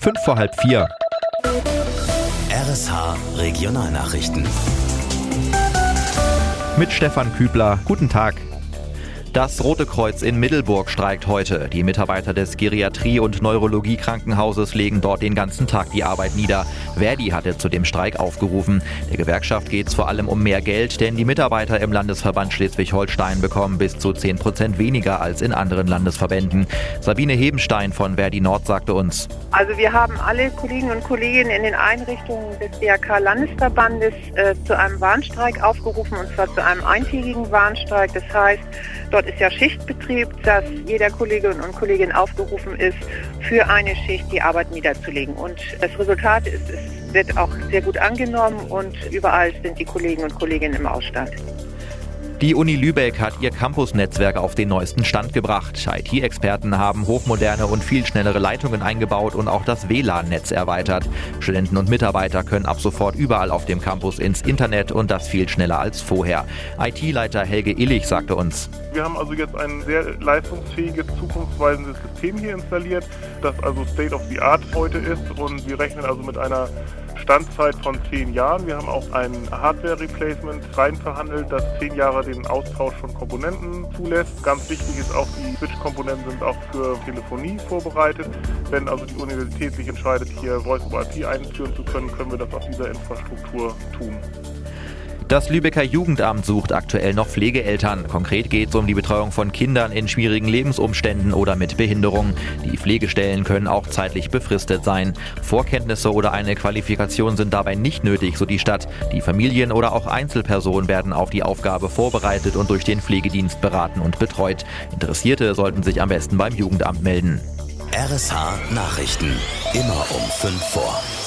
4:05. RSH Regionalnachrichten. Mit Stefan Kübler. Guten Tag. Das Rote Kreuz in Middelburg streikt heute. Die Mitarbeiter des Geriatrie- und Neurologie-Krankenhauses legen dort den ganzen Tag die Arbeit nieder. Verdi hatte zu dem Streik aufgerufen. Der Gewerkschaft geht es vor allem um mehr Geld, denn die Mitarbeiter im Landesverband Schleswig-Holstein bekommen bis zu 10% weniger als in anderen Landesverbänden. Sabine Hebenstein von Verdi Nord sagte uns: Also wir haben alle Kolleginnen und Kollegen in den Einrichtungen des DRK-Landesverbandes zu einem Warnstreik aufgerufen, und zwar zu einem eintägigen Warnstreik. Das heißt, dort ist ja Schichtbetrieb, dass jeder Kollege und Kollegin aufgerufen ist, für eine Schicht die Arbeit niederzulegen. Und das Resultat ist, es wird auch sehr gut angenommen und überall sind die Kollegen und Kolleginnen im Ausstand. Die Uni Lübeck hat ihr Campusnetzwerk auf den neuesten Stand gebracht. IT-Experten haben hochmoderne und viel schnellere Leitungen eingebaut und auch das WLAN-Netz erweitert. Studenten und Mitarbeiter können ab sofort überall auf dem Campus ins Internet und das viel schneller als vorher. IT-Leiter Helge Illich sagte uns: Wir haben also jetzt ein sehr leistungsfähiges, zukunftsweisendes System hier installiert, das also State of the Art heute ist, und wir rechnen also mit einer Standzeit von 10 Jahren. Wir haben auch ein Hardware-Replacement rein verhandelt, das 10 Jahre den Austausch von Komponenten zulässt. Ganz wichtig ist auch, die Switch-Komponenten sind auch für Telefonie vorbereitet. Wenn also die Universität sich entscheidet, hier Voice-over-IP einführen zu können, können wir das auf dieser Infrastruktur tun. Das Lübecker Jugendamt sucht aktuell noch Pflegeeltern. Konkret geht es um die Betreuung von Kindern in schwierigen Lebensumständen oder mit Behinderung. Die Pflegestellen können auch zeitlich befristet sein. Vorkenntnisse oder eine Qualifikation sind dabei nicht nötig, so die Stadt. Die Familien oder auch Einzelpersonen werden auf die Aufgabe vorbereitet und durch den Pflegedienst beraten und betreut. Interessierte sollten sich am besten beim Jugendamt melden. RSH Nachrichten. Immer um 5 vor.